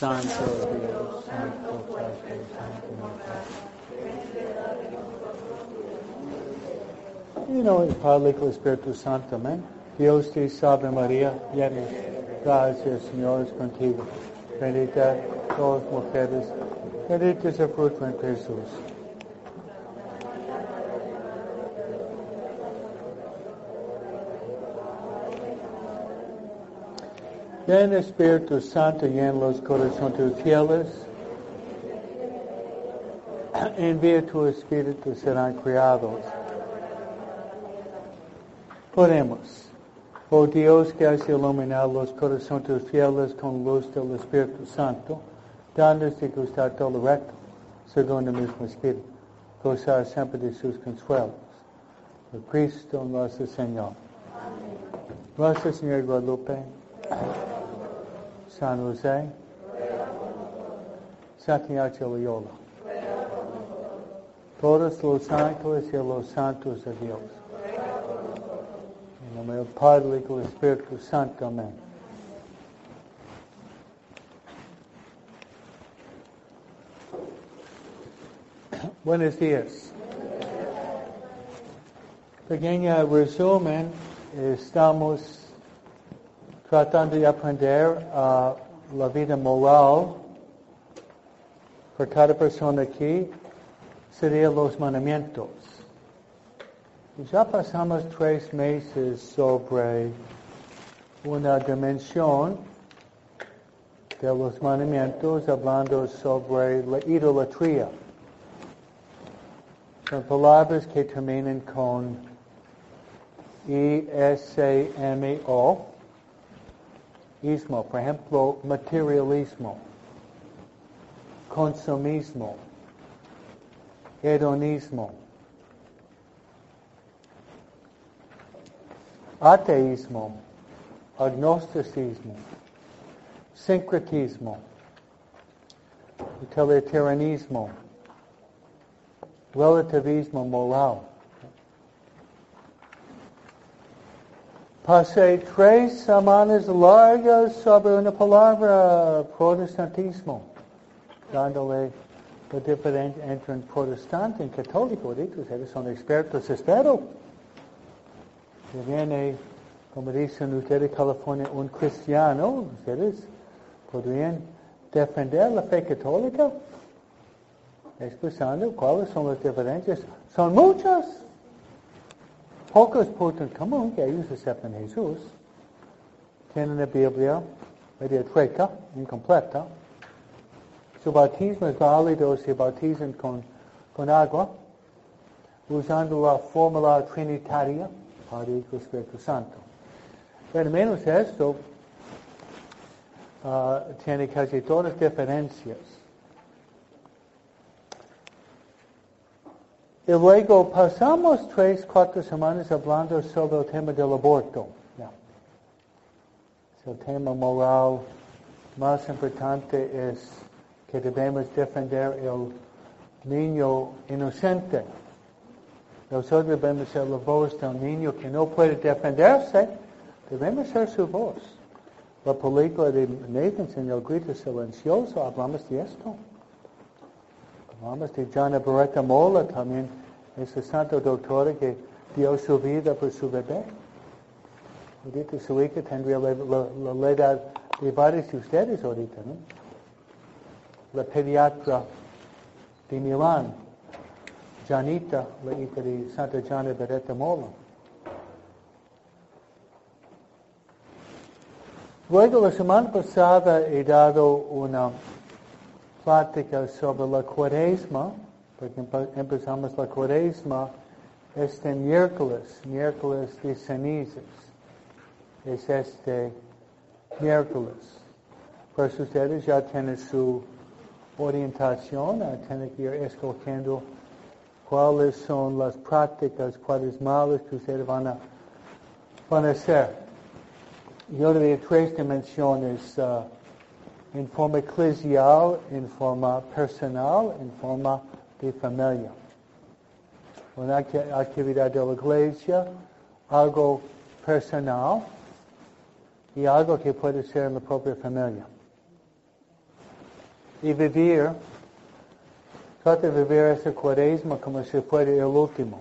Santo Dios, Santo Padre, Santo Hijo. Y no el Padre, Hijo y Espíritu Santo, amén. Dios te salve María, llena de gracia, el Señor es contigo. Bendita todas las mujeres, bendito es el fruto de Jesús. Ven Espíritu Santo, llena los corazones de tus fieles. Envía tu Espíritu, serán creados. Oremos. Oh Dios, que has iluminado los corazones de tus fieles con luz del Espíritu Santo, danos de gustar todo lo recto, según el mismo Espíritu, gozar siempre de sus consuelos. Por Cristo nuestro Señor. Nuestra Señora de Guadalupe, San José, Santiago de Loyola, todos los ángeles y los santos de Dios. En nombre del Padre, Hijo y Espíritu Santo. Amén. Buenos días. Pequeño resumen, estamos tratando de aprender la vida moral por cada persona aquí, serían los mandamientos. Ya pasamos 3 meses sobre una dimensión de los mandamientos, hablando sobre la idolatría. Son palabras que terminan con I-S-M-O. Ismo, por ejemplo, materialismo, consumismo, hedonismo, ateísmo, agnosticismo, sincretismo, utilitarianismo, relativismo moral. Pasé 3 semanas largas sobre una palabra, protestantismo, dándole la diferencia entre un protestante y un católico. Ustedes son expertos, espero. Que viene, como dicen ustedes, California, un cristiano. Ustedes podrían defender la fe católica, expresando cuáles son las diferencias. Son muchas. Pocos puntos en común que ellos aceptan a Jesús. Tienen la Biblia media treca, incompleta. Su bautismo es válido si bautizan con agua, usando la fórmula trinitaria, Padre, Hijo y Espíritu Santo. Pero menos esto, tiene casi todas las diferencias. Y luego pasamos 3-4 semanas hablando sobre el tema del aborto. El tema moral más importante es que debemos defender el niño inocente. Nosotros debemos ser la voz del niño que no puede defenderse. Debemos ser su voz. La película de Nathan, El grito silencioso, hablamos de esto. Hablamos de Gianna Beretta Molla, también esa santa doctora que dio su vida por su bebé. Ahorita su hija tendría la edad de varios de ustedes ahorita, ¿no? La pediatra de Milán, Janita, la hija de Santa Gianna Beretta Molla. Luego, la semana pasada he dado una plática sobre la Cuaresma, porque empezamos la Cuaresma este miércoles de cenizas. Es este miércoles. Pues ustedes ya tienen su orientación, tienen que ir escogiendo cuáles son las prácticas, cuáles malas que ustedes van a hacer. Yo le di 3 dimensiones, en forma eclesial, en forma personal, en forma de familia. Una actividad de la iglesia, algo personal y algo que puede ser en la propia familia. y vivir, trata de vivir esa cuaresma como si fuera el último.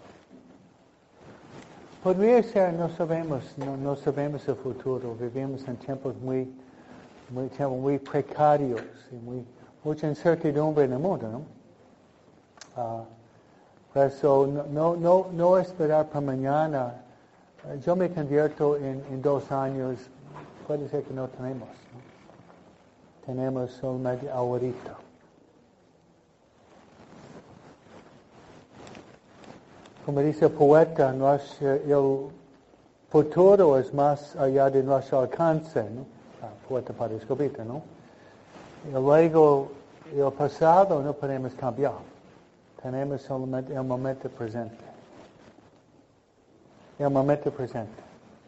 Podría ser, no sabemos el futuro, vivimos en tiempos muy precarios y mucha incertidumbre en el mundo, ¿no? Por eso no esperar para mañana. Yo me convierto en 2 años, puede ser que no tenemos, ¿no? Tenemos solamente ahorita. Como dice el poeta, el futuro es más allá de nuestro alcance, ¿no? Poeta para escribir, ¿no? Y luego, el pasado no podemos cambiar. Tenemos solamente el momento presente. El momento presente.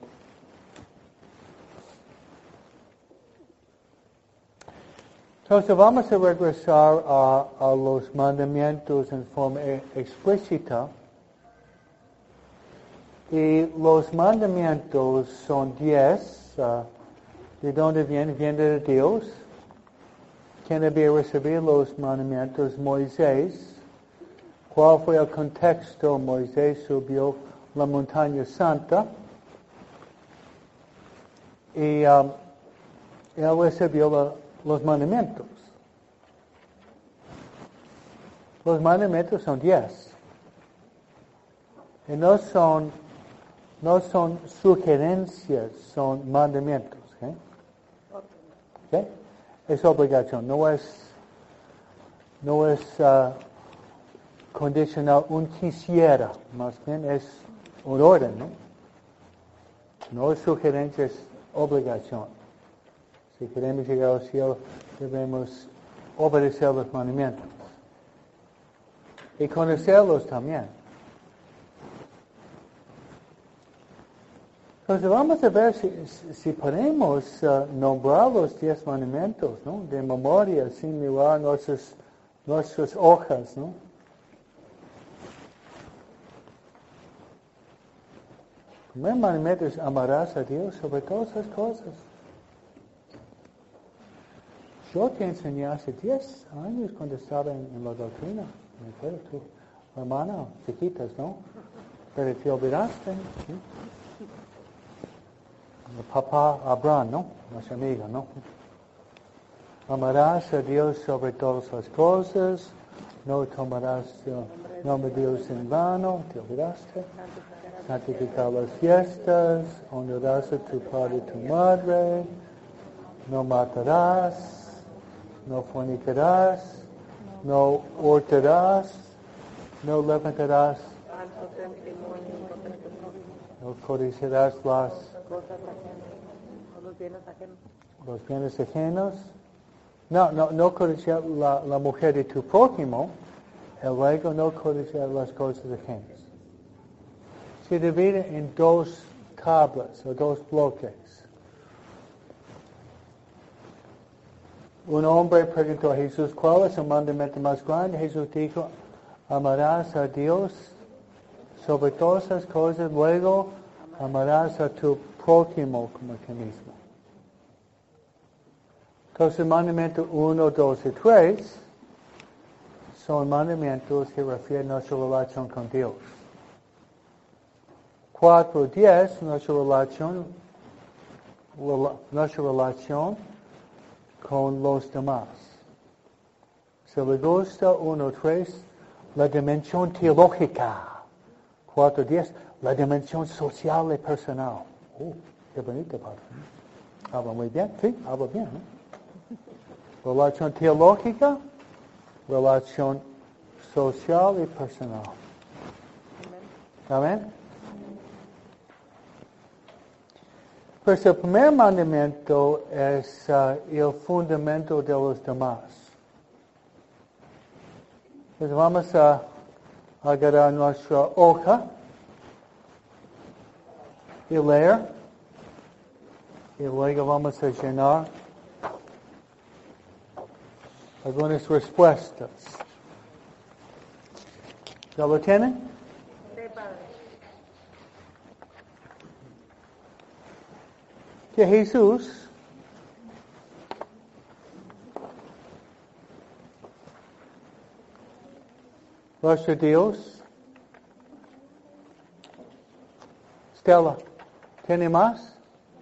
Entonces vamos a regresar a los mandamientos en forma explícita. Y los mandamientos son 10. ¿De dónde vienen? Vienen de Dios. ¿Quién había recibido los mandamientos? Moisés. ¿Cuál fue el contexto? Moisés subió la montaña santa y él recibió los mandamientos. Los mandamientos son 10. Y no son sugerencias, son mandamientos. ¿Okay? Es obligación, no es condicional, un quisiera, más bien es un orden, ¿no? No es sugerencia, es obligación. Si queremos llegar al cielo, debemos obedecer los mandamientos. Y conocerlos también. Entonces vamos a ver si podemos nombrar los 10 mandamientos, ¿no? De memoria, sin mirar nuestras hojas, ¿no? El primer mandamiento es amarás a Dios sobre todas las cosas. Yo te enseñé hace 10 años cuando estaba en la doctrina. Me acuerdo, tu hermana, chiquitas, ¿no? Pero te olvidaste, ¿sí? El papá Abraham, ¿no? Nuestra amiga, ¿no? Amarás a Dios sobre todas las cosas. No tomarás el nombre de Dios en vano. ¿Te olvidaste? Santificar las fiestas. Honrarás a tu padre y tu madre. No matarás. No fornicarás. No hurtarás. No levantarás. No codiciarás los bienes ajenos. No codiciar la mujer de tu prójimo. Y luego no codiciar las cosas ajenas. Se divide en 2 tablas o 2 bloques. Un hombre preguntó a Jesús, ¿cuál es el mandamiento más grande? Jesús dijo, amarás a Dios sobre todas las cosas, luego amarás a tu prójimo como a ti mismo. Entonces, mandamiento 1, 2 y 3 son mandamientos que refieren a nuestra relación con Dios. 4 y 10, nuestra relación con los demás. Si le gusta 1, 3, la dimensión teológica. 4, 10, la dimensión social y personal. Qué bonito, padre. Habla muy bien, sí, habla bien, ¿no? Relación teológica, relación social y personal. ¿Amén? Pues el primer mandamiento es el fundamento de los demás. Entonces vamos a agarrar nuestra hoja y leer. Y luego vamos a llenar algunas respuestas. ¿Ya lo tienen? Sí, padre. Que Jesús Nuestro Dios. Stella, ¿tiene más?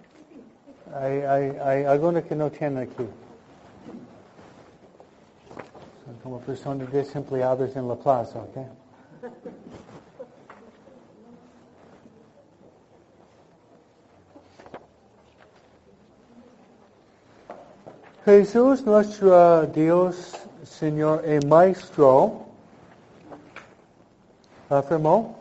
Hay algunos que no tienen aquí. Son como personas desempleadas en la plaza, ¿ok? Jesús, nuestro Dios, Señor y Maestro, afirmó,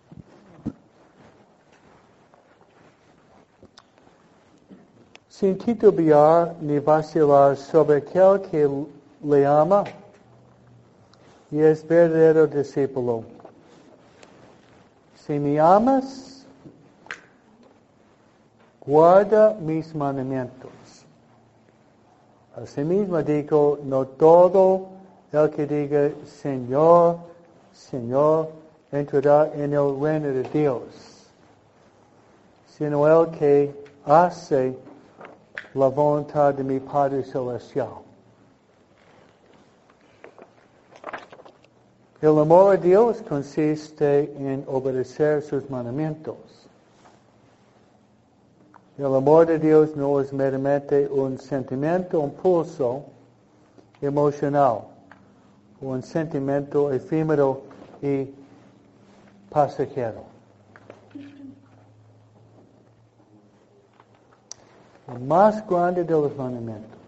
sin titubear ni vacilar sobre aquel que le ama y es verdadero discípulo. Si me amas, guarda mis mandamientos. Asimismo digo, no todo el que diga Señor, Señor, entrará en el reino de Dios, sino el que hace la voluntad de mi Padre Celestial. El amor a Dios consiste en obedecer sus mandamientos. El amor de Dios no es meramente un sentimiento, un pulso emocional, un sentimiento efímero y pasajero. El más grande de los mandamientos.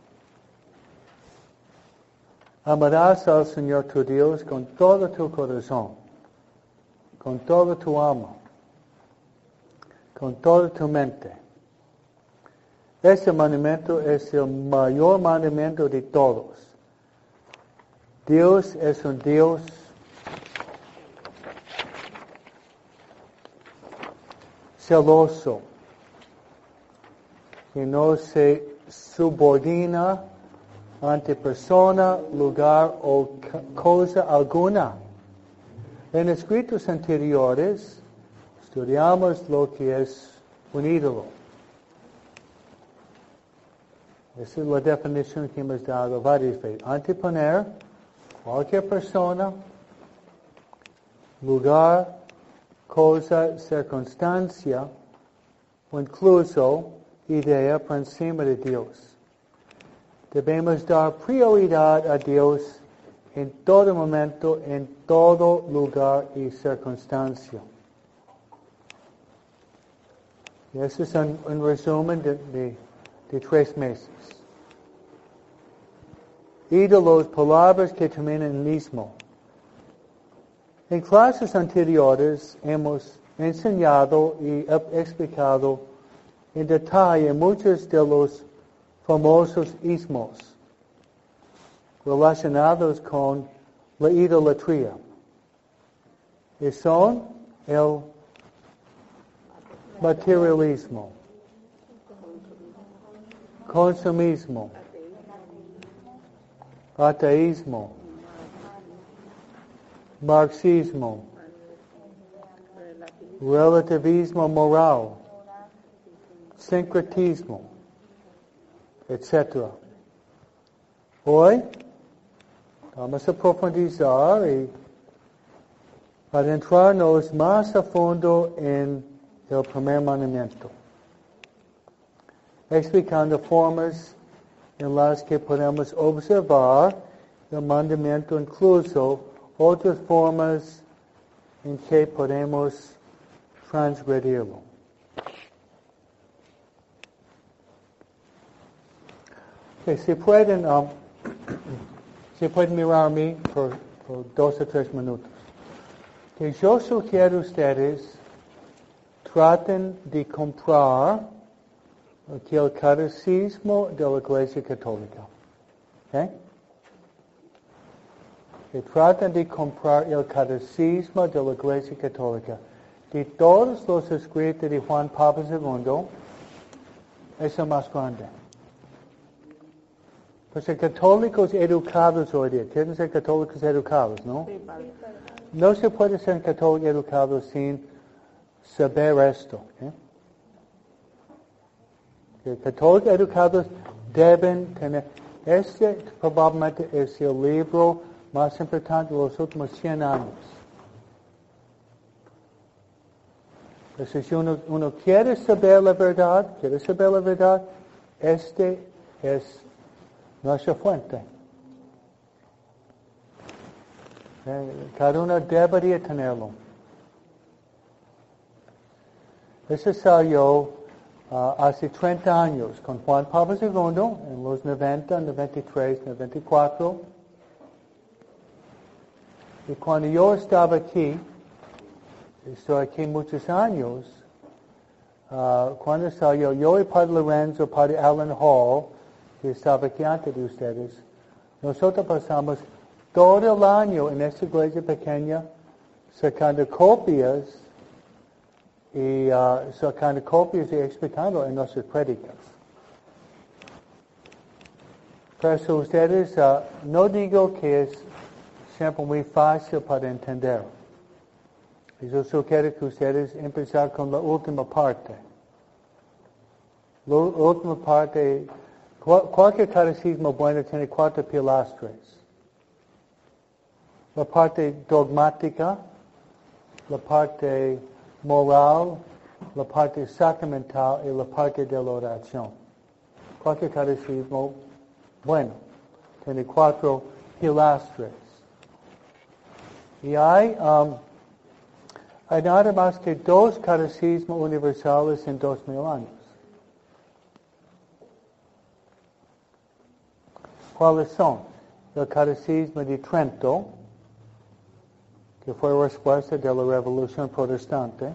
Amarás al Señor tu Dios con todo tu corazón, con todo tu alma, con toda tu mente. Este mandamiento es el mayor mandamiento de todos. Dios es un Dios celoso, que no se subordina ante persona, lugar o cosa alguna. En escritos anteriores estudiamos lo que es un ídolo. Esa es la definición que hemos dado varias veces. Anteponer cualquier persona, lugar, cosa, circunstancia o incluso idea por encima de Dios. Debemos dar prioridad a Dios en todo momento, en todo lugar y circunstancia. Y eso es un resumen de 3 meses. Ídolos, palabras que terminan en mismo. En clases anteriores hemos enseñado y explicado en detalle muchos de los famosos ismos relacionados con la idolatría. Y son el materialismo, consumismo, ateísmo, marxismo, relativismo moral, sincretismo, etc. Hoy vamos a profundizar y adentrarnos más a fondo en el primer mandamiento, explicando formas en las que podemos observar el mandamiento, incluso otras formas en que podemos transgredirlo. Okay, si pueden mirar a mí por 2 o 3 minutos. Que yo sugiero a ustedes traten de comprar aquí el catecismo de la Iglesia Católica. ¿Okay? Que traten de comprar el catecismo de la Iglesia Católica. De todos los escritos de Juan Pablo II, es el más grande. Pues católicos educados hoy día, quieren ser católicos educados, ¿no? No se puede ser católico educado sin saber esto. ¿Okay? Católicos educados deben tener, este probablemente es el libro más importante, los últimos 100 años. Entonces, si uno quiere saber la verdad, este es nuestra fuente. Cada uno debería tenerlo. Ese salió hace 30 años con Juan Pablo II en los 90, 93, 94. Y cuando yo estaba aquí, estoy aquí muchos años, cuando salió yo y Padre Lorenzo, Padre Alan Hall, que estaba aquí antes de ustedes, nosotros pasamos todo el año en esta iglesia pequeña sacando copias y explicando en nuestras prédicas. Pero eso ustedes, no digo que es siempre muy fácil para entender. Yo solo quiero que ustedes empezar con la última parte. La última parte, cualquier catecismo bueno tiene 4 pilastras. La parte dogmática, la parte moral, la parte sacramental y la parte de la oración. Cualquier catecismo bueno tiene 4 pilastras. Y hay nada más que 2 catecismos universales en 2000 años. ¿Cuáles son? El catecismo de Trento, que fue respuesta de la Revolución Protestante,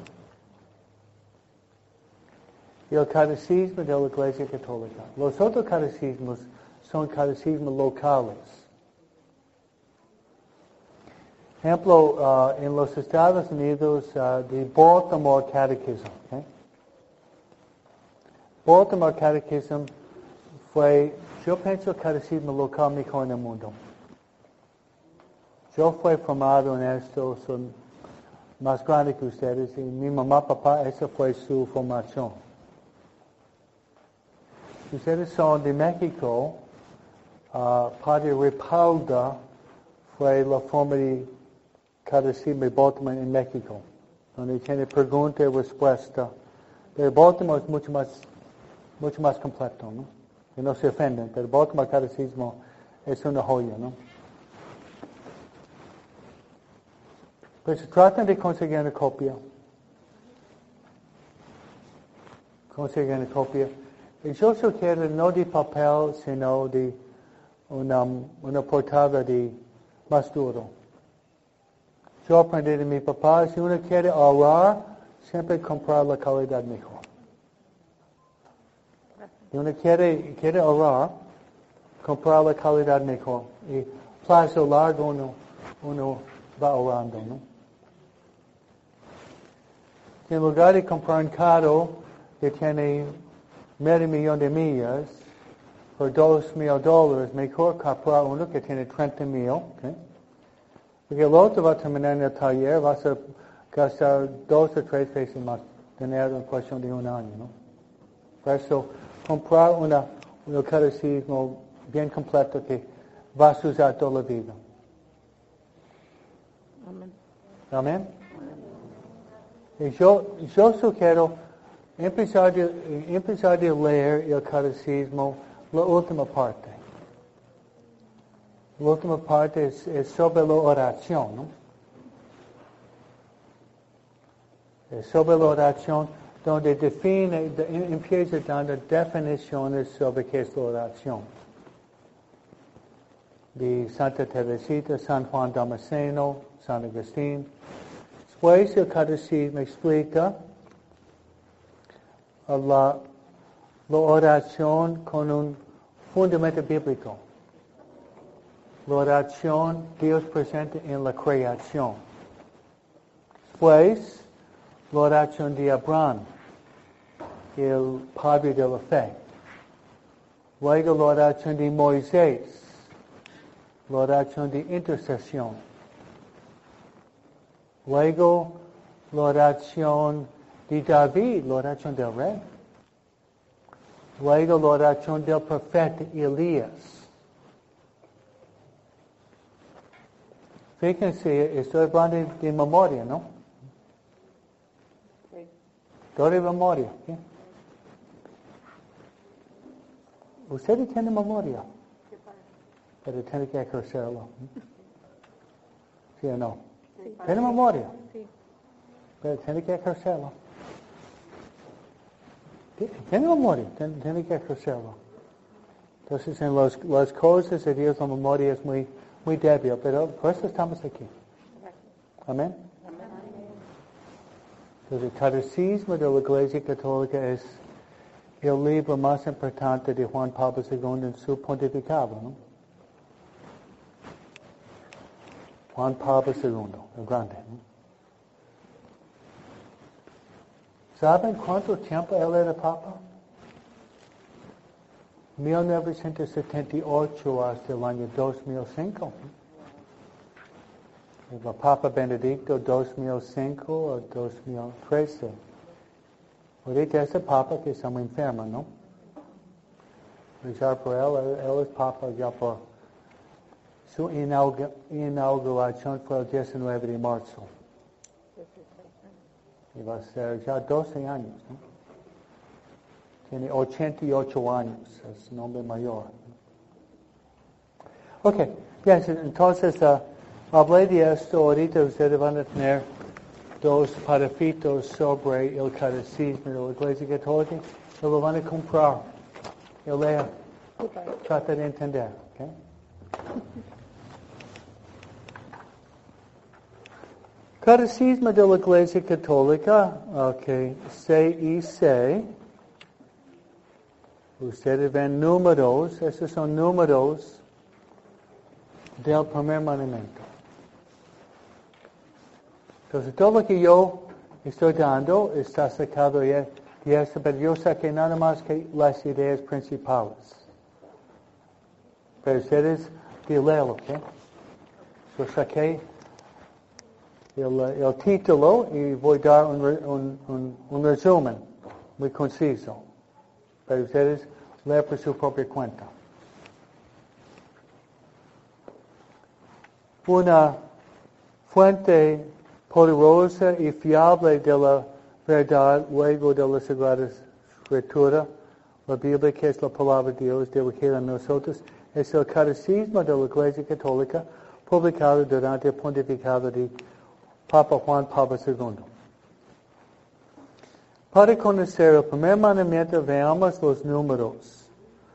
y el catecismo de la Iglesia Católica. Los otros catecismos son catecismos locales. Ejemplo, en los Estados Unidos, the Baltimore Catechism. Okay? Baltimore Catechism fue, yo pienso, el catecismo local mejor en el mundo. Yo fui formado en esto, soy más grande que ustedes, y mi mamá, papá, esa fue su formación. Ustedes son de México, Padre Ripalda fue la forma de catecismo de Baltimore en México, donde tiene pregunta y respuesta. Pero Baltimore es mucho más completo, ¿no? Y no se ofenden, pero Baltimore catecismo es una joya, ¿no? Pues tratan de conseguir una copia. Y yo sugiero no de papel, sino de una portada de más duro. Yo aprendí de mi papá, si uno quiere ahorrar, siempre comprar la calidad mejor. Si uno quiere ahorrar, comprar la calidad mejor. Y plazo largo uno va ahorrando, ¿no? En lugar de comprar un carro que tiene $500,000 de millas por $2,000, mejor comprar uno que tiene 30,000, ¿okay? Porque el otro va a terminar en el taller, vas a gastar 2 o 3 veces más dinero en cuestión de un año, ¿no? Por eso, comprar un catecismo bien completo que vas a usar toda la vida. Amén. Amén. Y yo sugiero empezar de leer el catecismo, la última parte. La última parte es sobre la oración, ¿no? Es sobre la oración, donde empieza dando definiciones sobre qué es la oración. De Santa Teresita, San Juan Damasceno, San Agustín. Después el catecismo explica la oración con un fundamento bíblico. La oración, Dios presente en la creación. Después, la oración de Abraham, el padre de la fe. Luego, la oración de Moisés, la oración de intercesión. Luego, la oración de David, la oración del rey. Luego, la oración del profeta Elías. Fíjense, estoy hablando de memoria, ¿no? Sí. Todo de memoria. ¿Sí? Ustedes tienen memoria, pero tienen que ejercerlo. ¿Sí o no? Sí. Tienen memoria, Sí. pero tienen que ejercerlo. Tienen memoria, tienen que ejercerlo. Entonces, en las cosas de Dios, la memoria es muy, muy débil, pero por eso estamos aquí. Amén. Entonces, el Catecismo de la Iglesia Católica es el libro más importante de Juan Pablo II en su pontificado, ¿no? Juan Pablo II, el grande, ¿no? ¿Saben cuánto tiempo él era papa? 1978 hasta el año 2005. El Papa Benedicto 2005 a 2013. Ahorita es el Papa que está muy enfermo, ¿no? Rezar por él es Papa ya por su inauguración fue el 19 de marzo. Y va a ser ya 12 años, ¿no? Tiene 88 años, es un hombre mayor. Ok, bien, entonces hablé de esto, ahorita ustedes van a tener 2 parafitos sobre el catecismo de la Iglesia Católica y lo van a comprar y leer. Trata de entender, ¿ok? Catecismo de la Iglesia Católica, ok, CIC. Ustedes ven números, esos son números del primer mandamiento. Entonces, todo lo que yo estoy dando está sacado de esto, pero yo saqué nada más que las ideas principales. Pero ustedes léanlo, ¿ok? Yo saqué el título y voy a dar un resumen muy conciso. Pero ustedes leen por su propia cuenta. Una fuente poderosa y fiable de la verdad, luego de la Sagrada Escritura, la Biblia, que es la palabra de Dios dirigida a nosotros, es el Catecismo de la Iglesia Católica, publicado durante el pontificado de Papa Juan Pablo II. Para conocer el primer mandamiento, veamos los números.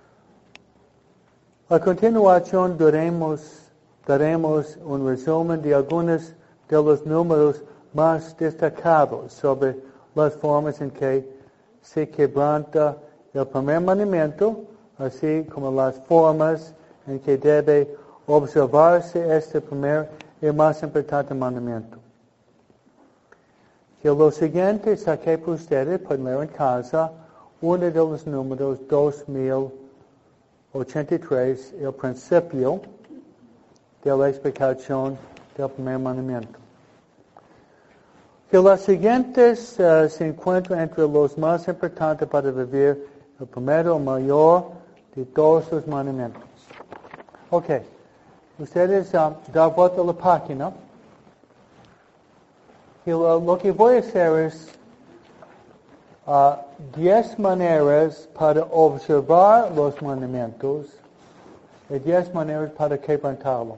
A continuación, daremos un resumen de algunos de los números más destacados sobre las formas en que se quebranta el primer mandamiento, así como las formas en que debe observarse este primer y más importante mandamiento. Que lo siguiente saqué para ustedes, pueden leer en casa, uno de los números 2083, el principio de la explicación del primer mandamiento. Que las siguientes se encuentran entre los más importantes para vivir el primero mayor de todos los mandamientos. Ok, ustedes dan vuelta a la página. Y lo que voy a hacer es 10 maneras para observar los mandamientos y 10 maneras para quebrantarlo.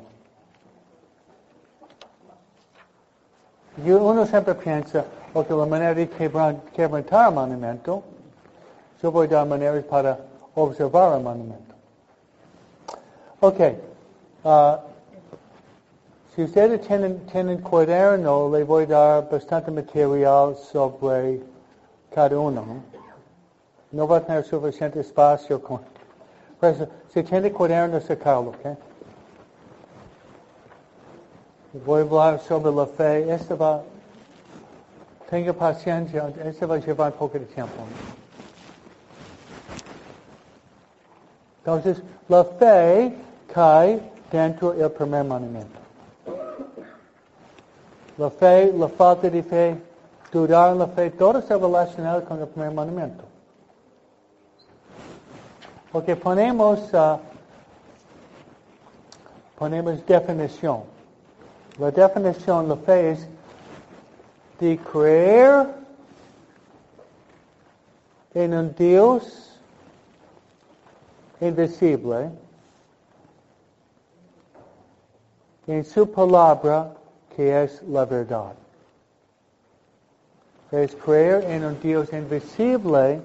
Y uno siempre piensa, ok, la manera de quebrantar el mandamiento, yo voy a dar maneras para observar el mandamiento. Ok, si ustedes tienen cuaderno, le voy a dar bastante material sobre cada uno. No va a tener suficiente espacio. Por eso, si tiene cuaderno, sacarlo, ¿ok? Voy a hablar sobre la fe. Tenga paciencia, esto va a llevar un poco de tiempo. Entonces, la fe cae dentro del primer mandamiento. La fe, la falta de fe, dudar en la fe, todo está relacionado con el primer mandamiento. Porque ponemos definición. La definición de la fe es de creer en un Dios invisible, en su palabra que es la verdad. Es creer en un Dios invisible,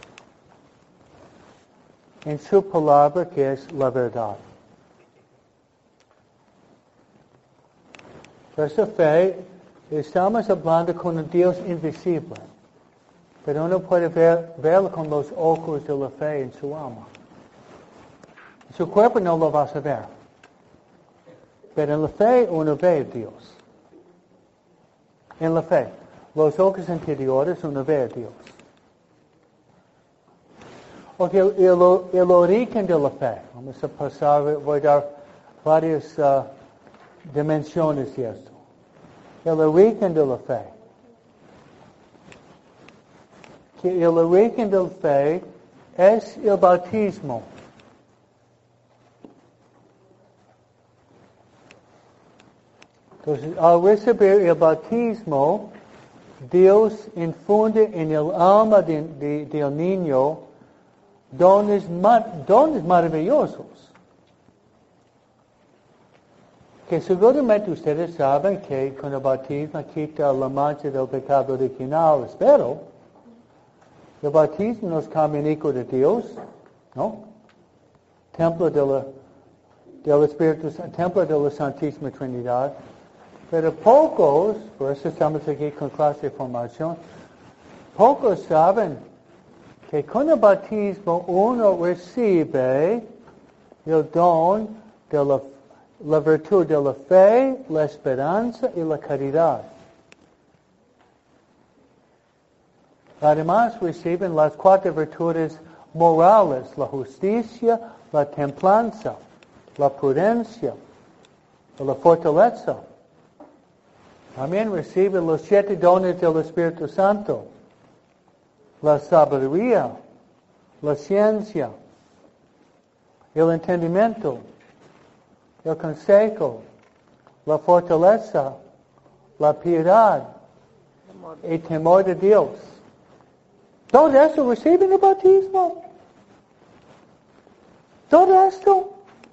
en su palabra que es la verdad. Esa fe, estamos hablando con un Dios invisible, pero uno puede verlo con los ojos de la fe en su alma. En su cuerpo no lo vas a ver, pero en la fe uno ve a Dios. En la fe, los ojos interiores uno ve a Dios. Ok, el origen de la fe. Vamos a pasar, voy a dar varias dimensiones de esto. El origen de la fe. Que el origen de la fe es el bautismo. Entonces, al recibir el bautismo, Dios infunde en el alma del niño dones maravillosos. Que seguramente ustedes saben que con el bautismo quita la mancha del pecado original, espero. El bautismo nos cambia en hijo de Dios, ¿no? Templo del Espíritu Santo, templo de la Santísima Trinidad. Pero pocos, por eso estamos aquí con clase de formación, pocos saben que con el bautismo uno recibe el don de la virtud de la fe, la esperanza y la caridad. Además reciben las 4 virtudes morales, la justicia, la templanza, la prudencia, la fortaleza. También reciben los 7 dones del Espíritu Santo, la sabiduría, la ciencia, el entendimiento, el consejo, la fortaleza, la piedad, el temor de Dios. Todo esto reciben el bautismo. Todo esto.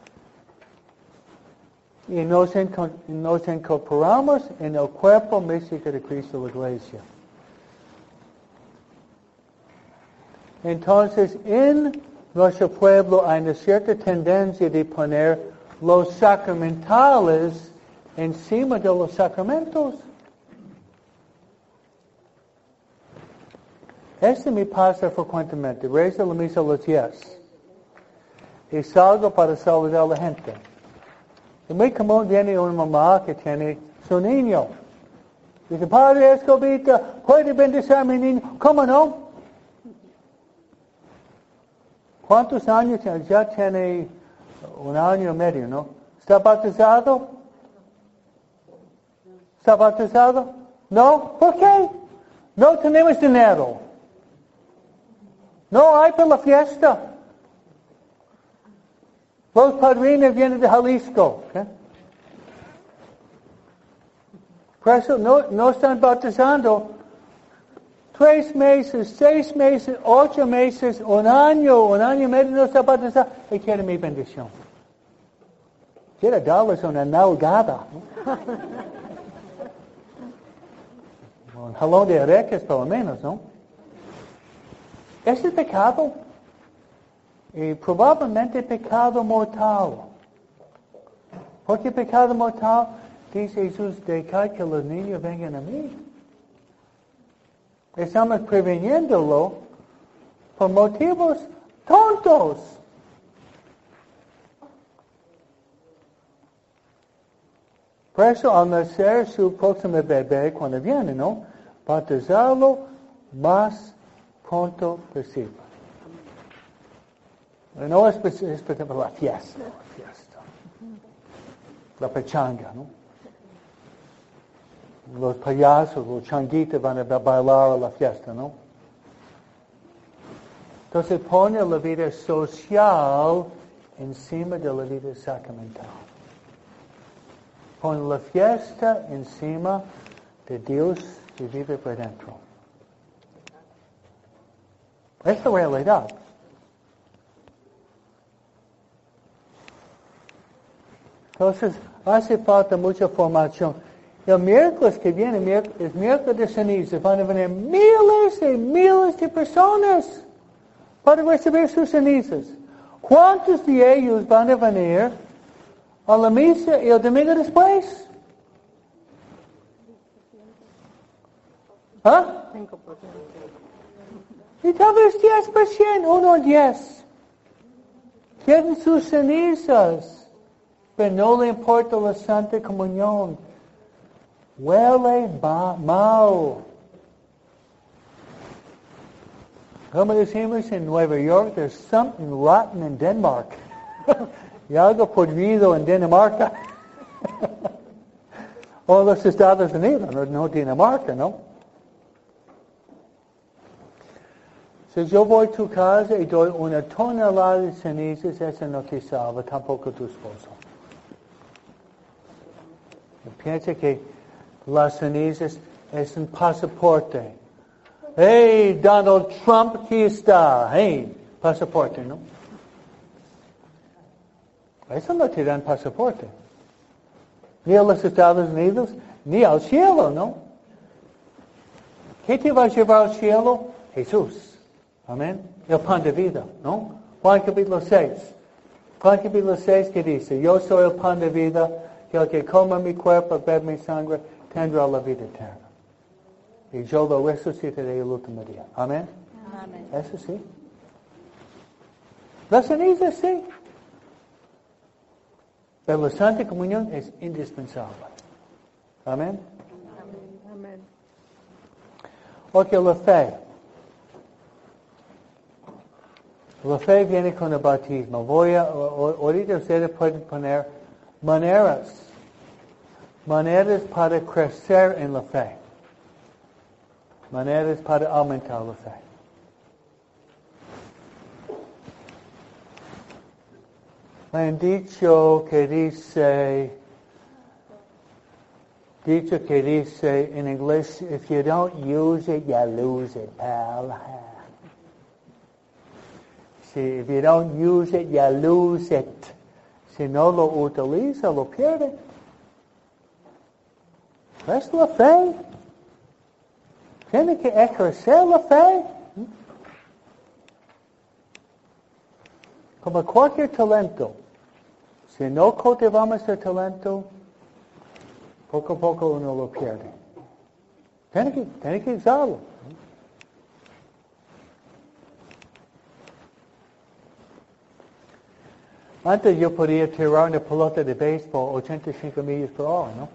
Y nos incorporamos en el cuerpo místico de Cristo, la Iglesia. Entonces, en nuestro pueblo hay una cierta tendencia de poner los sacramentales encima de los sacramentos. Esto me pasa frecuentemente. Rezo la misa a las 10. Y salgo para saludar a la gente. Y muy común viene una mamá que tiene su niño. Dice, Padre Escobita, ¿puede bendecir a mi niño? ¿Cómo no? ¿Cuántos años tiene? Ya tiene 1 año y medio, ¿no? ¿Está bautizado? ¿Está bautizado? ¿No? ¿Por qué? No tenemos dinero. No hay para la fiesta. Los padrinos vienen de Jalisco. ¿Okay? Por eso no están bautizando. 3 meses, 6 meses, 8 meses, 1 año y medio no está bautizado. Y quiere mi bendición. Quiere darles una nalgada. Un jalón de orejas por lo menos, ¿no? Ese es pecado. Y probablemente pecado mortal. ¿Por qué pecado mortal? Dice Jesús, dejar que los niños vengan a mí. Estamos preveniéndolo por motivos tontos. Por eso, al nacer su próximo bebé, cuando viene, ¿no? Bautizarlo más pronto posible. No es para la fiesta. La pachanga, ¿no? Los payasos, los changuitos van a bailar a la fiesta, ¿no? Entonces pone la vida social encima de la vida sacramental. Pon la fiesta encima de Dios que vive por dentro. Es la realidad. Entonces, hace falta mucha formación. El miércoles que viene es miércoles de ceniza. Van a venir miles y miles de personas para recibir sus cenizas. ¿Cuántos de ellos van a venir a la misa el domingo después? ¿Ah? 5%. Y tal vez 10%, 1 a 10. Quieren sus cenizas, pero no le importa la Santa Comunión. Huele mal. Como decimos en Nueva York, there's something rotten in Denmark. Y algo podrido en Dinamarca. O los Estados Unidos, no Dinamarca, ¿no? Si yo voy a tu casa y doy una tonelada de cenizas, eso no te salva, tampoco tu esposo. Piensa que las cenizas es un pasaporte. Hey, Donald Trump, aquí está. Hey, pasaporte, ¿no? Eso no te dan pasaporte. Ni a los Estados Unidos, ni al cielo, ¿no? ¿Qué te va a llevar al cielo? Jesús. Amén. El pan de vida, ¿no? Juan capítulo 6. Juan capítulo 6 que dice, yo soy el pan de vida, que el que coma mi cuerpo, bebe mi sangre, tendrá la vida eterna. Y yo lo resucitaré el último día. Amén. Amén. Eso sí. La ceniza sí. Pero la Santa Comunión es indispensable. Amén. Amén. Ok, la fe. La fe viene con el bautismo. Ahorita ustedes pueden poner maneras para crecer en la fe. Maneras para aumentar la fe. Me han dicho que dice en inglés, if you don't use it, you lose it, pal. If you don't use it, you lose it. Si no lo utiliza, lo pierde. Es la fe. Tiene que ejercer la fe. Como cualquier talento. Si no cultivamos el talento, poco a poco uno lo pierde. Tiene que usarlo. Antes yo podía tirar una pelota de béisbol 85 millas por hora, ¿no?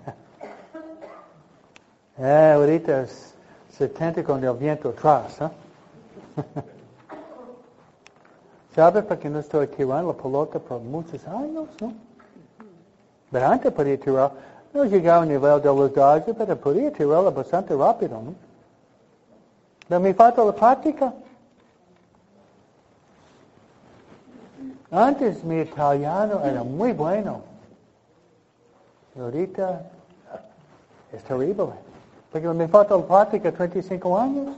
Ahorita es 70 con el viento atrás, ¿eh? ¿Sabes por qué no estoy tirando la pelota por muchos años, no? Pero antes podía tirar, no llegaba al nivel de los Dodgers, pero podía tirarla bastante rápido, ¿no? Pero me falta la práctica. Antes mi italiano era muy bueno. Y ahorita es terrible. Porque me falta la práctica 35 años.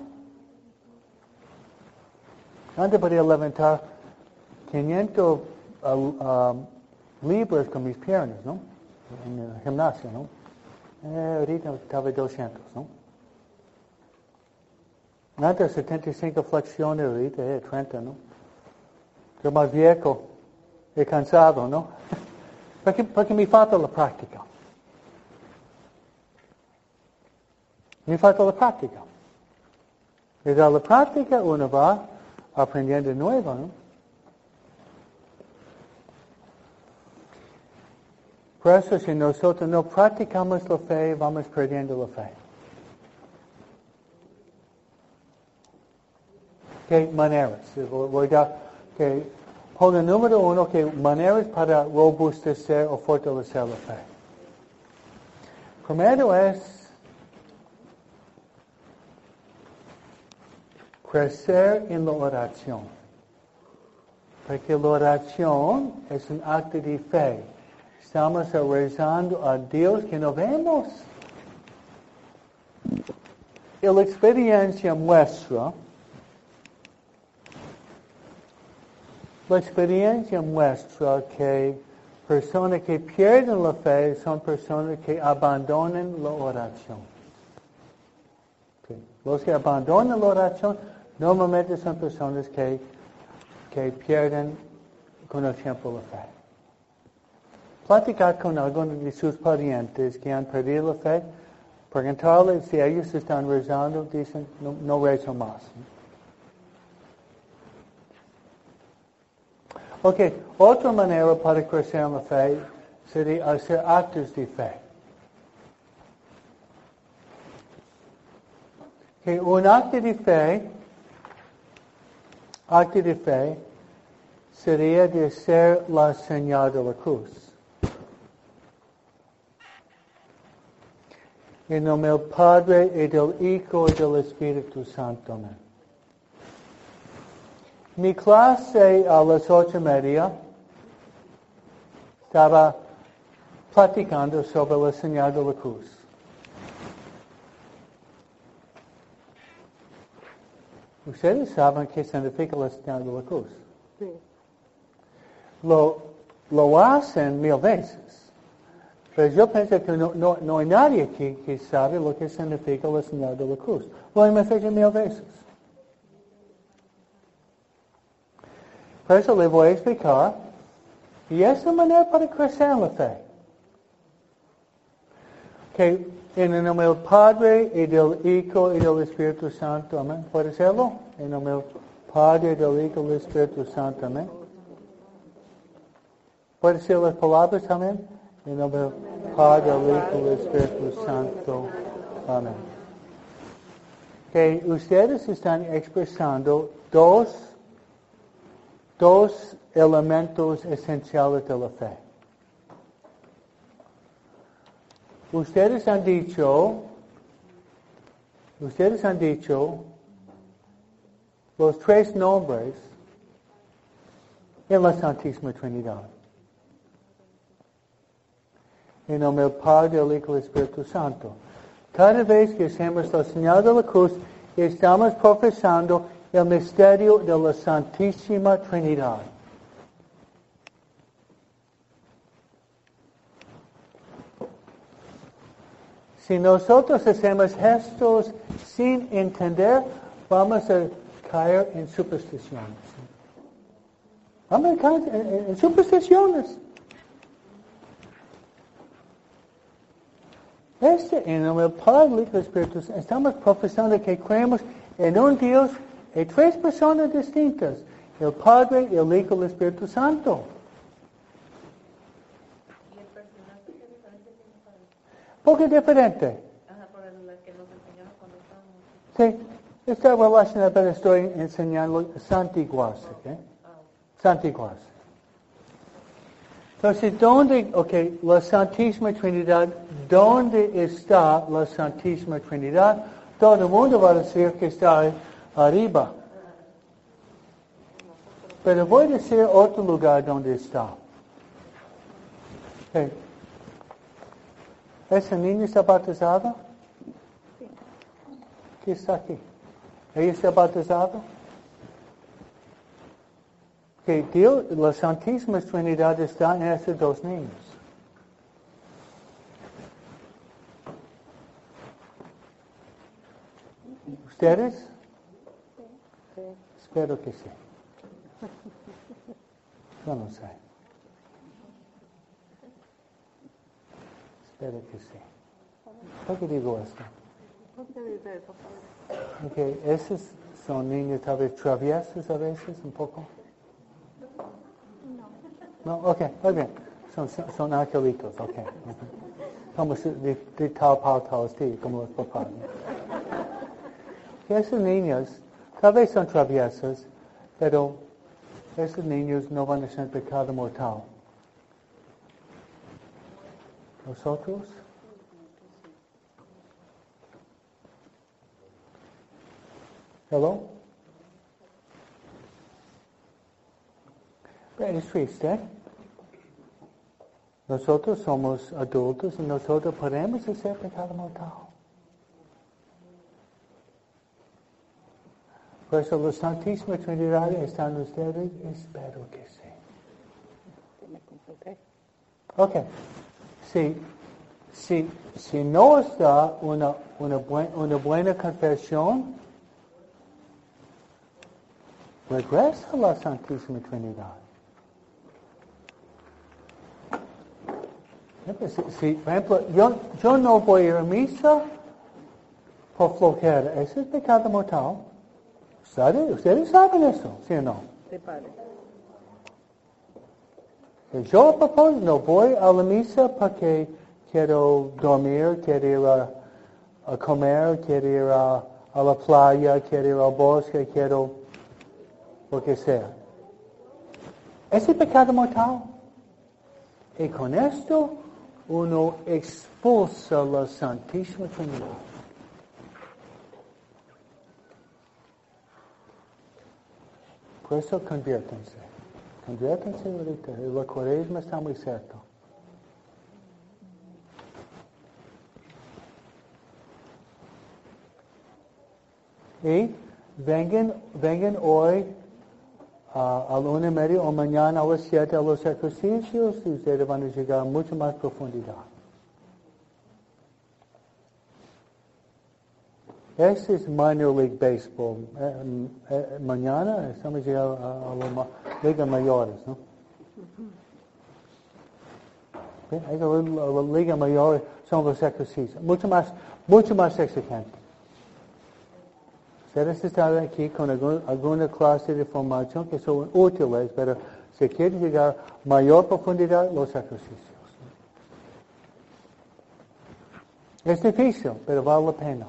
Antes podía levantar 500 libras con mis piernas, ¿no? En el gimnasio, ¿no? Ahorita estaba 200, ¿no? Antes 75 flexiones, ahorita 30, ¿no? Yo más viejo, he cansado, ¿no? Porque me falta la práctica. Me falta la práctica. Y de la práctica uno va aprendiendo nuevo, ¿no? Por eso si nosotros no practicamos la fe, vamos perdiendo la fe. ¿Qué maneras? Voy a dar que ponga número 1, que maneras para robustecer o fortalecer la fe. Primero es crecer en la oración. Porque la oración es un acto de fe. Estamos rezando a Dios que no vemos. Y la experiencia muestra que personas que pierden la fe son personas que abandonan la oración. Okay. Los que abandonan la oración normalmente son personas que pierden con el tiempo la fe. Platicar con algunos de sus parientes que han perdido la fe, preguntarles si ellos están rezando, dicen, no rezo más. Ok, otra manera para crecer en la fe sería hacer actos de fe. Okay, un acto de fe sería de hacer la señal de la cruz. En nombre del Padre y del Hijo y del Espíritu Santo. Amén. Mi clase a las 8:30 estaba platicando sobre la señal de la cruz. Ustedes saben qué significa la señal de la cruz. Sí. Lo hacen 1000 veces. Pero yo pienso que no hay nadie aquí que sabe lo que significa la señal de la cruz. Lo hemos hecho 1000 veces. Por eso le voy a explicar. Y es una manera para crecer en la fe. Que en el nombre del Padre y del Hijo y del Espíritu Santo. Amén. ¿Puede hacerlo? En el nombre del Padre, del Hijo y del Espíritu Santo. Amén. ¿Puede decir las palabras? Amén. En el nombre del Padre, del Hijo y del Espíritu Santo. Amén. Que ustedes están expresando dos elementos esenciales de la fe. Ustedes han dicho los 3 nombres en la Santísima Trinidad. En nombre del Padre, del Hijo y del Espíritu Santo. Cada vez que hacemos la señal de la cruz, estamos profesando el misterio de la Santísima Trinidad. Si nosotros hacemos gestos sin entender, vamos a caer en supersticiones. Vamos a caer en supersticiones. En el Padre, el Hijo y el Espíritu Santo, estamos profesando que creemos en un Dios y 3 personas distintas, el Padre, el Hijo y el Espíritu Santo. ¿Y el personaje qué diferencia tiene, padre? Poco diferente. Ajá, por la que nos enseñaron cuando estábamos. Sí, esta relación apenas estoy enseñando santiguarse, ¿ok? Santiguarse. Entonces, la Santísima Trinidad, ¿dónde está la Santísima Trinidad? Todo el mundo va a decir que está arriba. Pero voy a decir otro lugar donde está. Okay. ¿Esa niña está bautizada? Sí. ¿Qué está aquí? ¿Ella está bautizada? Que Dios, la Santísima Trinidad está en esos 2 niños. ¿Ustedes? Sí. Espero que sí. Yo no sé. Espero que sí. ¿Por qué digo esto? ¿Por qué dice eso, padre? Okay, esos son niños tal vez traviesos a veces, un poco. No, ok, muy bien. Son angelitos, ok. Como de tal estilo, como los papás. Y esos niños, tal vez son traviesos, pero esos niños no van a ser pecado mortal. ¿Nosotros? Hello? Es triste. Nosotros somos adultos y nosotros podemos hacer pecado mortal. Por eso la Santísima Trinidad está en ustedes, espero que sí. Ok. Si no está una buena confesión, regresa a la Santísima Trinidad. Por ejemplo, yo no voy a ir a misa por flojera. Eso es pecado mortal. Ustedes saben eso, ¿sí o no? Sí, padre. Yo a propósito no voy a la misa porque quiero dormir, quiero ir a comer, quiero ir a la playa, quiero ir al bosque, quiero lo que sea. Ese es pecado mortal. Y con esto uno expulsa la Santísima Trinidad. Por eso conviértanse. Conviértanse ahorita. La Cuaresma está muy cerca. Y vengan hoy a la 1:30 o mañana a las 7 a los ejercicios y ustedes van a llegar a mucho más profundidad. Este es Minor League Baseball. Mañana estamos llegando a la Liga Mayores, ¿no? La Liga Mayores son los ejercicios. Mucho más exigente. Ustedes están aquí con alguna clase de formación que son útiles, pero si quieren llegar a mayor profundidad, los ejercicios. Es difícil, pero vale la pena.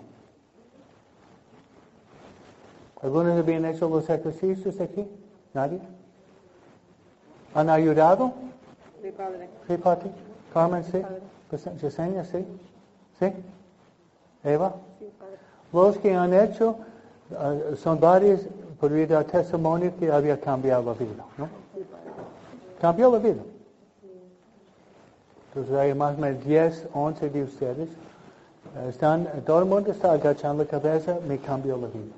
¿Algunos habían hecho los ejercicios aquí? ¿Nadie? ¿Han ayudado? Sí, padre. ¿Sí, Pati? ¿Carmen, sí? Padre. ¿Yesenia, sí? ¿Sí? ¿Eva? Sí, padre. Los que han hecho, son varios, podría dar testimonio que había cambiado la vida, ¿no? Sí, padre. Cambió la vida. Entonces hay más o menos 10, 11 de ustedes. Todo el mundo está agachando la cabeza, me cambió la vida.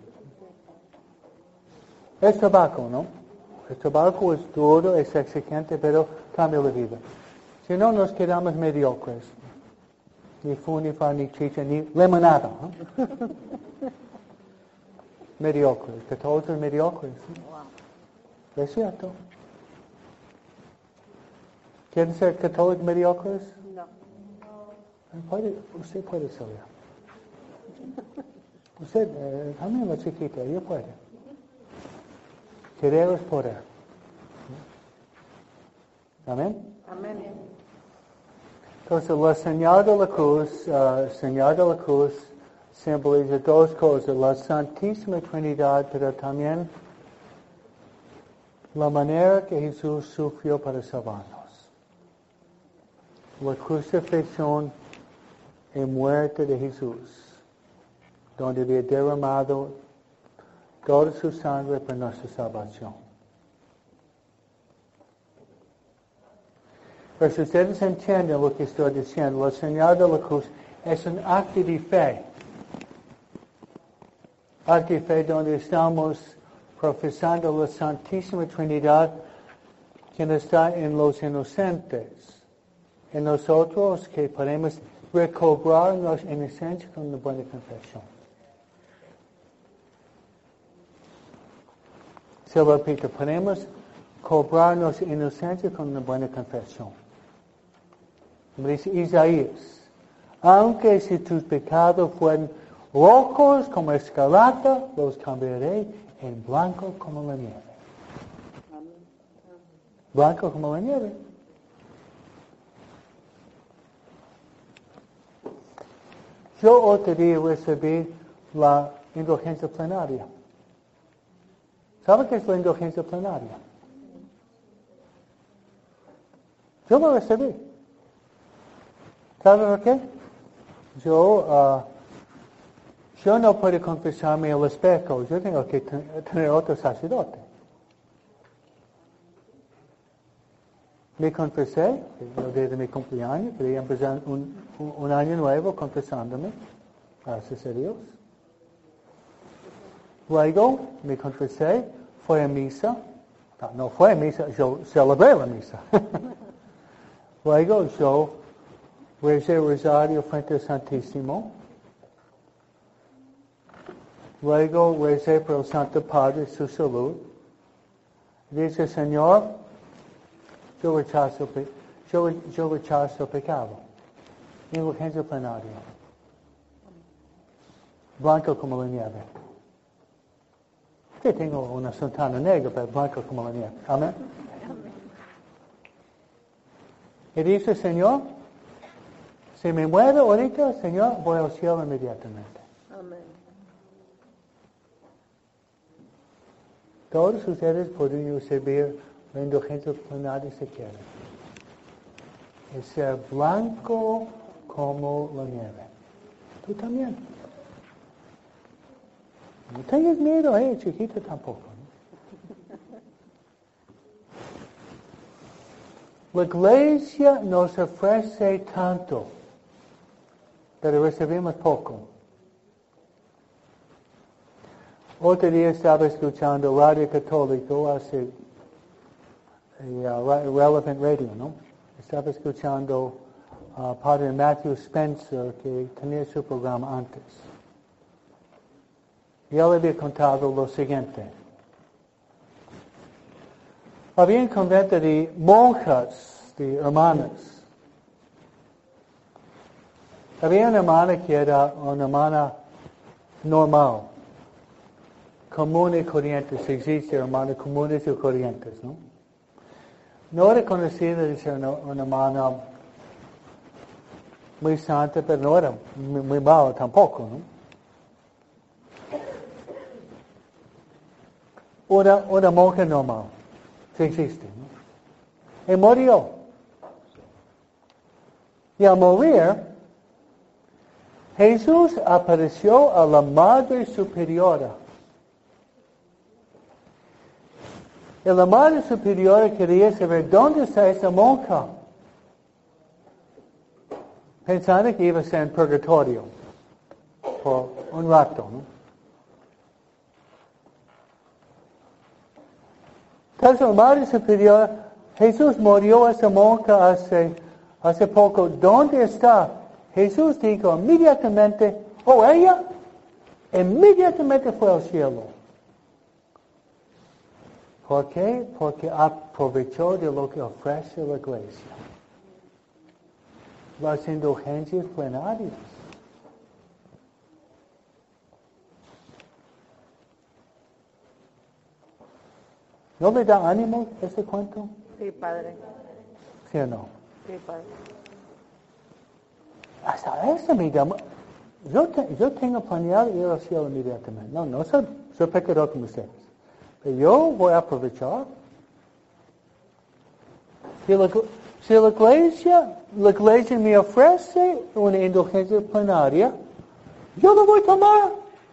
Es trabajo, ¿no? El trabajo es duro, es exigente, pero cambia la vida. Si no, nos quedamos mediocres. Ni fu, ni fa, ni chicha, ni limonada. ¿No? Mediocres, católicos mediocres. ¿Sí? ¿Es cierto? ¿Quieren ser católicos mediocres? No. Usted puede salir. Usted, también la chiquita, yo puedo. Querer es poder. ¿Amén? Amén. Entonces, la señal de la cruz, simboliza dos cosas, la Santísima Trinidad, pero también la manera que Jesús sufrió para salvarnos. La crucifixión y muerte de Jesús, donde había derramado toda su sangre para nuestra salvación. Pero si ustedes entienden lo que estoy diciendo, la señal de la cruz es un acto de fe. Acto de fe donde estamos profesando la Santísima Trinidad, quien está en los inocentes. En nosotros que podemos recobrar nuestra inocencia con una buena confesión. Se lo repito, podemos cobrar nuestra inocencia con una buena confesión. Como dice Isaías, aunque si tus pecados fueran rojos como escarlata, los cambiaré en blanco como la nieve. Blanco como la nieve. Yo otro día recibí la indulgencia plenaria. ¿Sabe qué es la indulgencia plenaria? Yo lo recibí. ¿Sabe por qué? Yo no puedo confesarme al espejo. Yo tengo que tener otro sacerdote. Me confesé, el día de mi cumpleaños, quería empezar un año nuevo confesándome, gracias a Dios. Luego me confesé, fui a misa, no fue a misa, yo celebré la misa. Luego yo recé el rosario frente al Santísimo. Luego recé por el Santo Padre su salud. Dice, Señor, yo rechazo el pecado. Indulgencia plenaria. Blanco como la nieve. Sí, tengo una sotana negra, pero blanco como la nieve. Amén. Y dice, Señor, si me muero ahorita, Señor, voy al cielo inmediatamente. Amén. Todos ustedes podrían recibir la indulgencia plenaria si quieren. Es ser blanco como la nieve. Tú también. No tengas miedo, chiquito tampoco. ¿No? La iglesia nos ofrece tanto, pero recibimos poco. Otro día estaba escuchando Radio Católico, hace Relevant Radio, ¿no? Estaba escuchando Padre Matthew Spencer, que tenía su programa antes. Y él había contado lo siguiente. Había un convento de monjas, de hermanas. Había una hermana que era una hermana normal, común y corriente. Si existe hermanas comunes y corrientes, ¿no? No era conocida de ser una hermana muy santa, pero no era muy mala tampoco, ¿no? Una monja normal, si existe, ¿no? Y murió. Y al morir, Jesús apareció a la Madre Superiora. Y la Madre Superiora quería saber dónde está esa monja, pensando que iba a ser en purgatorio por un rato, ¿no? Entonces la Madre Superiora, Jesús murió esa monja hace poco. ¿Dónde está? Jesús dijo inmediatamente, ella inmediatamente fue al cielo. ¿Por qué? Porque aprovechó de lo que ofrece la iglesia. Las indulgencias plenarias. ¿No le da ánimo ese cuento? Sí, Padre. ¿Sí o no? Sí, Padre. Hasta eso me llama. Yo tengo planeado ir al cielo inmediatamente. No soy pecador como ustedes. Pero yo voy a aprovechar. Si la iglesia me ofrece una indulgencia plenaria, yo la voy a tomar.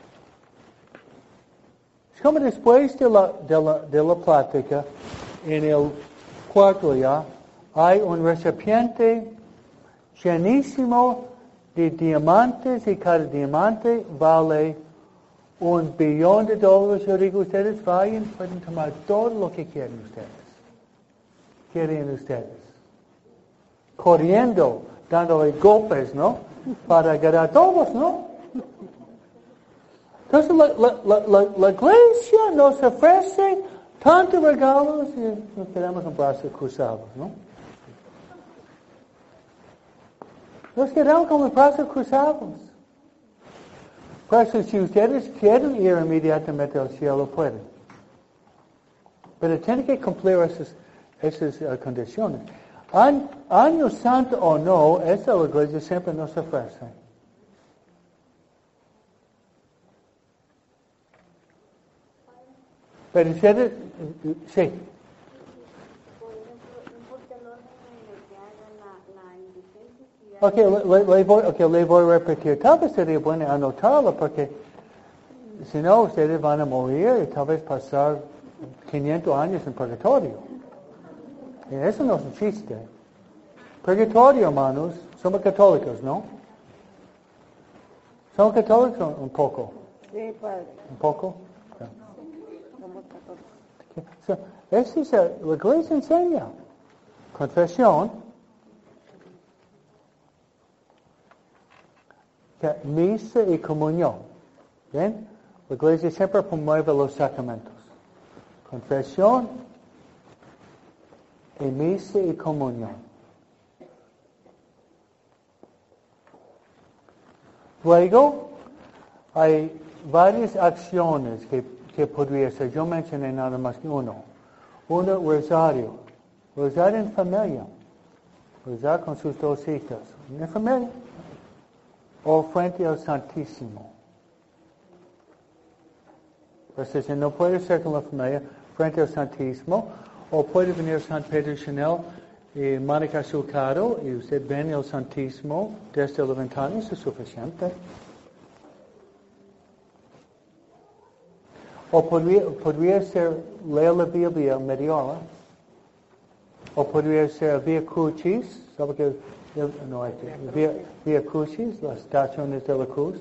Es como después de la plática, en el cuarto ya, hay un recipiente llenísimo de diamantes y cada diamante vale $1 billón. Yo digo, ustedes vayan, pueden tomar todo lo que quieren ustedes. Corriendo, dándole golpes, ¿no? Para ganar todos, ¿no? Entonces la iglesia nos ofrece tantos regalos y nos quedamos con brazos cruzados, ¿no? Nos quedamos con los brazos cruzados. Por eso, si ustedes quieren ir inmediatamente al cielo, pueden. Pero tienen que cumplir esas condiciones. Año santo o no, esa la iglesia siempre nos ofrece. Pero ustedes, sí. Le voy a repetir. Tal vez sería bueno anotarlo porque si no, ustedes van a morir y tal vez pasar 500 años en purgatorio. Eso no es un chiste. Purgatorio, hermanos, somos católicos, ¿no? ¿Somos católicos un poco? Sí, padre. ¿Un poco? Yeah. Somos católicos. So, eso es, la iglesia enseña. Confesión. Misa y comunión. ¿Bien? La iglesia siempre promueve los sacramentos. Confesión y misa y comunión. Luego, hay varias acciones que podría ser. Yo mencioné nada más que uno. Uno, rosario. Rezar en familia. Rezar con sus dos hijas. En familia. O frente al Santísimo. Entonces, si no puede ser con la familia, frente al Santísimo, o puede venir San Pedro Chanel y manejar su carro y usted ve el Santísimo desde la ventana, eso es suficiente. O podría ser leer la Biblia media hora. O podría ser Via Crucis, ¿sabe qué? No, Via Crucis, las estaciones de la cruz.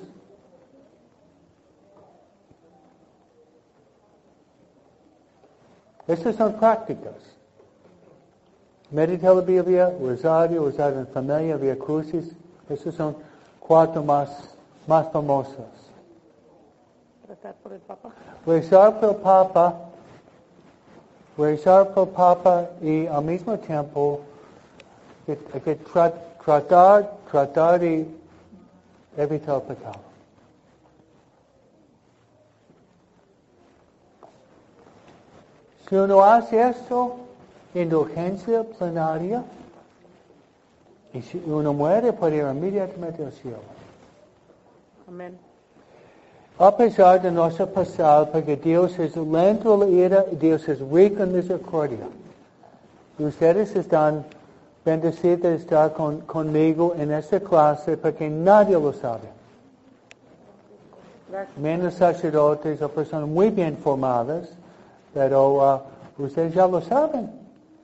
Estas son prácticas. Meditar la Biblia, rosario, rezar en familia, Via Crucis. Estas son 4 más famosas. Rezar por el Papa. Rezar por el Papa y al mismo tiempo hay que tratar de evitar el pecado. Si uno hace esto, indulgencia plenaria, y si uno muere, puede ir inmediatamente al cielo. Amén. A pesar de nuestro pasado, porque Dios es lento a la ira, Dios es rico en misericordia. Y ustedes están bendecidos de estar conmigo en esta clase, porque nadie lo sabe. Gracias. Menos sacerdotes o personas muy bien formadas, pero ustedes ya lo saben.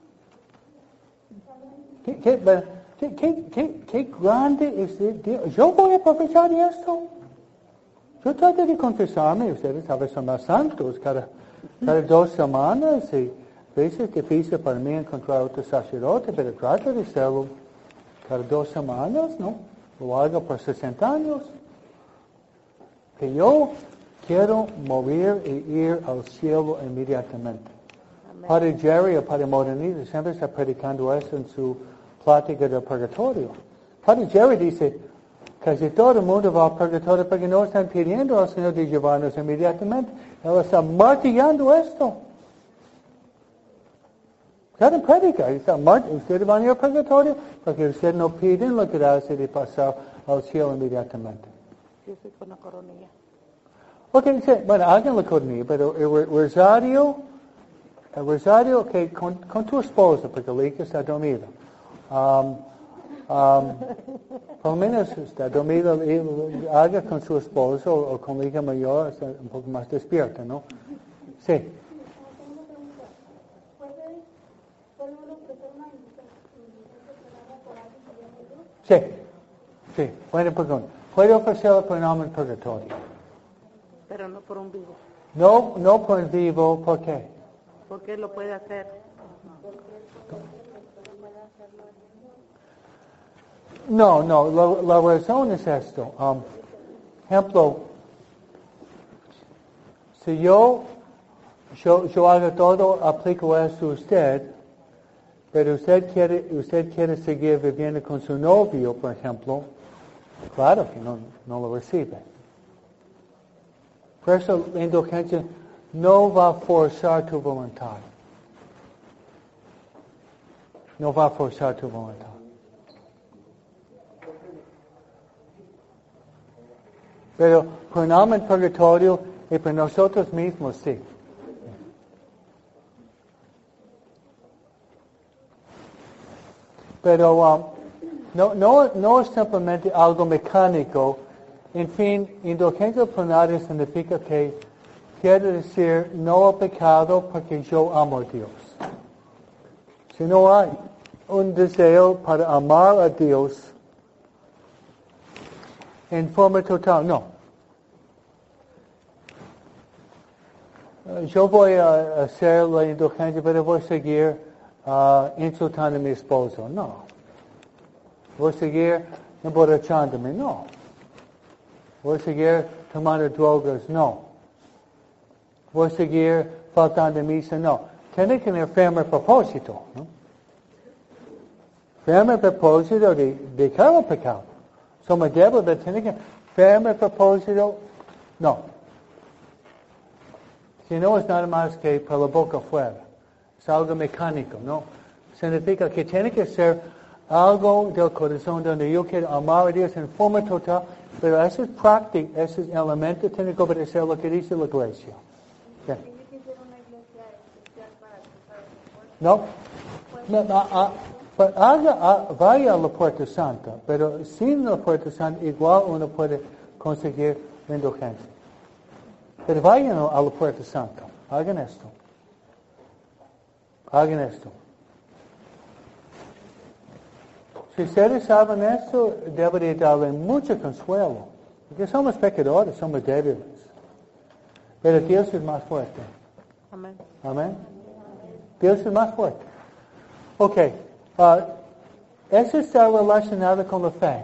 Qué grande es Dios. Yo voy a aprovechar esto. Yo trato de confesarme, ustedes a veces son más santos cada 2 semanas y a veces es difícil para mí encontrar otro sacerdote, pero trato de hacerlo cada 2 semanas, ¿no? Lo hago por 60 años. Que yo quiero morir e ir al cielo inmediatamente. Amén. Padre Jerry o Padre Morenito siempre está predicando eso en su plática del purgatorio. Padre Jerry dice, casi todo el mundo va al purgatorio porque no están pidiendo al Señor de llevarnos inmediatamente. Él está martillando esto. Cada predica, ustedes van a ir al purgatorio porque ustedes no piden la gracia de pasar al cielo inmediatamente. Yo soy con la coronilla. Ok, sí, bueno, hagan la coronilla, pero el rosario, okay, con tu esposa, porque Lika está dormida. Por lo menos está dormida, haga con su esposo o con la hija mayor, está un poco más despierta, ¿no? Sí. Sí, buena pregunta. Puede ofrecerlo por nombre purgatorio. Pero no por un vivo. No por el vivo, ¿por qué? Porque lo puede hacer. No, la razón es esto. Ejemplo, si yo hago todo, aplico esto a usted, pero usted quiere seguir viviendo con su novio, por ejemplo, claro que no lo recibe. Por eso la indulgencia no va a forzar tu voluntad. No va a forzar tu voluntad. Pero por el alma en purgatorio y por nosotros mismos, sí. Pero no es simplemente algo mecánico. En fin, indulgencia plenaria significa que quiere decir no al pecado porque yo amo a Dios. Si no hay un deseo para amar a Dios en forma total, no. Yo voy a hacer la indulgencia, pero voy a seguir insultando a mi esposo. No. Voy a seguir emborrachándome. No. Voy a seguir tomando drogas. No. Voy a seguir faltando a misa. No. Tiene que tener firme propósito, ¿no? Firme propósito de dejar el pecado. Somos débiles, tiene que firme propósito. No. Si no es nada más que por la boca afuera. Es algo mecánico, ¿no? Significa que tiene que ser algo del corazón donde yo quiero amar a Dios en forma total, pero esas prácticas, esos elementos tienen que obedecer lo que dice la iglesia. ¿Tiene que ser una iglesia especial para no, vaya a la Puerta Santa, pero sin la Puerta Santa igual uno puede conseguir la indulgencia. Pero vayan a la Puerta Santa. Hagan esto. Hagan esto. Si ustedes saben esto, debería darle mucho consuelo. Porque somos pecadores, somos débiles. Pero Dios es más fuerte. Amén. Amén. Dios es más fuerte. Ok. Eso está relacionado con la fe.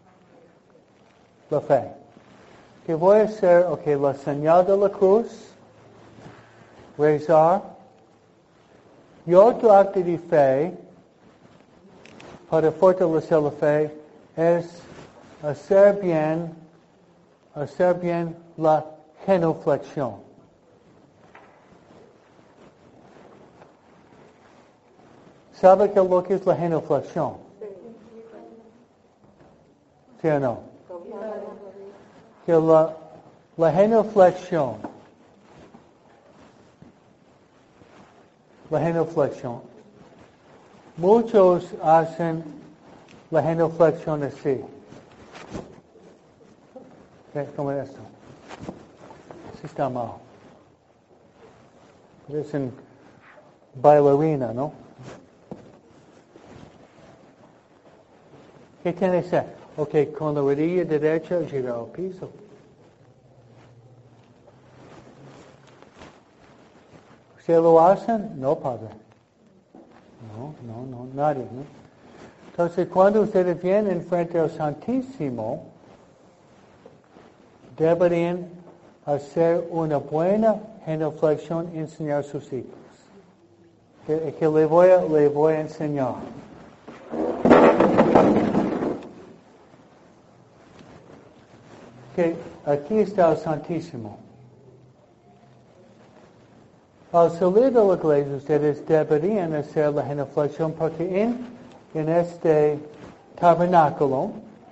La fe. Que voy a hacer, la señal de la cruz, rezar, y otro acto de fe, para fortalecer la fe, es hacer bien la genuflexión. ¿Sabe qué es lo que es la genuflexión? ¿Sí o no? Que la genuflexión, muchos hacen la genuflexión así. Como esto. Así está mal. Parecen bailarina, ¿no? ¿Qué tiene que ser? Con la rodilla derecha llegar al piso. ¿Ustedes lo hacen? No, Padre. No, nadie, ¿no? Entonces, cuando ustedes vienen frente al Santísimo, deberían hacer una buena genuflexión y enseñar a sus hijos. Que le voy a enseñar. Que aquí está el Santísimo. Al salir de la iglesia, ustedes deberían hacer la genuflexión porque en este tabernáculo,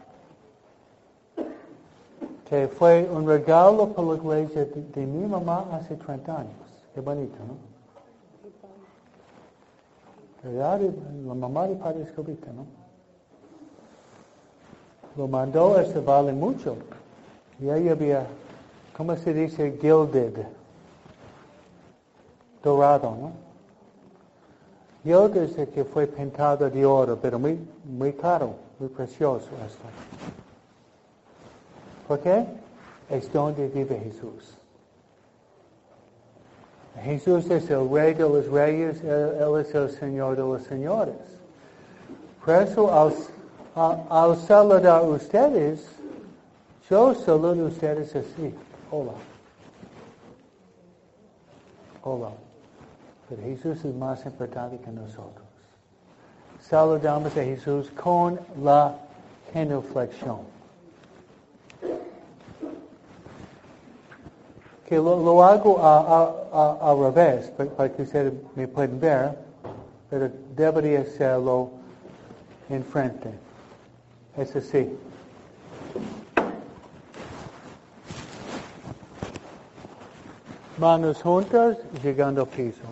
que fue un regalo para la iglesia de mi mamá hace 30 años. Qué bonito, ¿no? La mamá de Padre Escobita, ¿no? Lo mandó, vale mucho. Y ahí había, ¿cómo se dice? Gilded. Dorado, ¿no? Gilded es el que fue pintado de oro, pero muy caro, muy precioso esto. ¿Por qué? Es donde vive Jesús. Jesús es el Rey de los Reyes, Él es el Señor de los Señores. Por eso, al saludar a ustedes, yo saludo a ustedes así. Hola. Hola. Pero Jesús es más importante que nosotros. Saludamos a Jesús con la genuflexión. Que lo hago al revés, para que ustedes me puedan ver, pero debería hacerlo enfrente. Es así. Manos juntas, llegando al piso.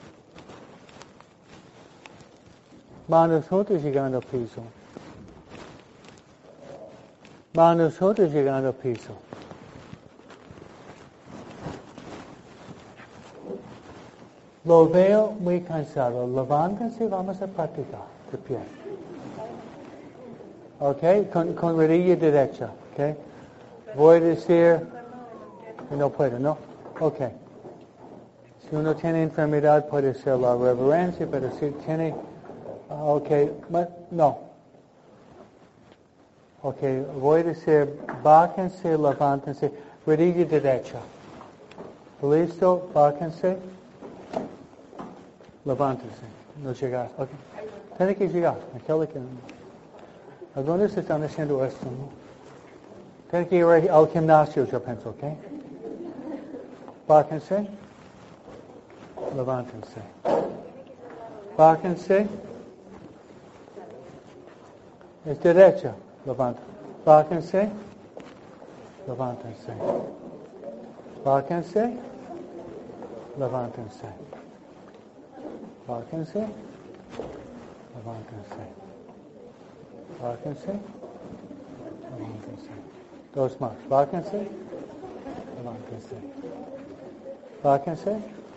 Manos juntas, llegando al piso. Manos juntas, llegando al piso. Lo veo muy cansado. Levántense, vamos a practicar de pie. ¿Ok? Con rodilla derecha. ¿Ok? Voy a decir... No puedo, ¿no? Ok. Si uno tiene enfermedad puede hacer la reverencia, pero si tiene... ok, no. Ok, voy a decir, bájense, levántense, rodilla derecha. ¿Listo? Bájense, levántense. No llegas. Ok. Tiene que llegar. Algunos están haciendo esto, ¿no? Tiene que ir al gimnasio, yo pienso, ¿ok? Bájense, levántense. Bájense. Es derecha. Levántense. Bájense. Levántense. Bájense. Levántense. Bájense. Levántense. Bájense. Levántense. Dos más. Bájense. Levántense. Bájense.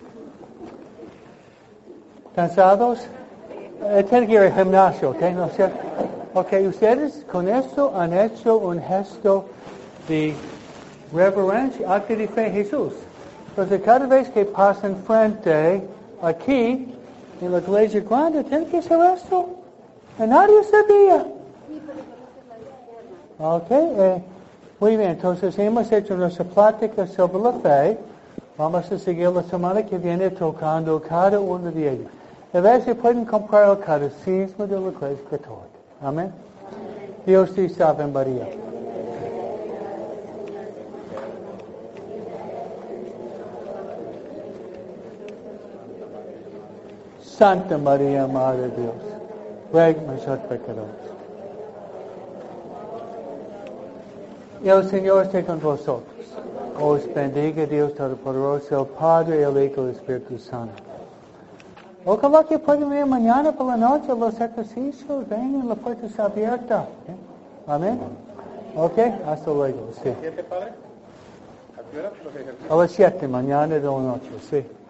¿Cansados? Tienen que ir al gimnasio, ¿ok? ¿No es cierto? Ok, ustedes con esto han hecho un gesto de reverencia, acto de fe a Jesús. Entonces, cada vez que pasan frente aquí, en la iglesia grande, tienen que hacer esto. Y nadie sabía. Ok, muy bien. Entonces, hemos hecho nuestra plática sobre la fe. Vamos a seguir la semana que viene tocando cada uno de ellos. A veces pueden comprar el catecismo de la Iglesia Católica. Amén. Dios te salve María. Santa María, Madre de Dios, ruega por nosotros pecadores. Y el Señor esté con vosotros. Os bendiga Dios Todopoderoso, el Padre, el Hijo y el Espíritu Santo. Ojalá que puedan venir mañana por la noche los ejercicios, vengan, la puerta está abierta. ¿Okay? Amén. Ok, hasta luego. Sí. ¿7, padre? ¿A qué hora los ejercicios? A las 7 mañana de la noche, sí.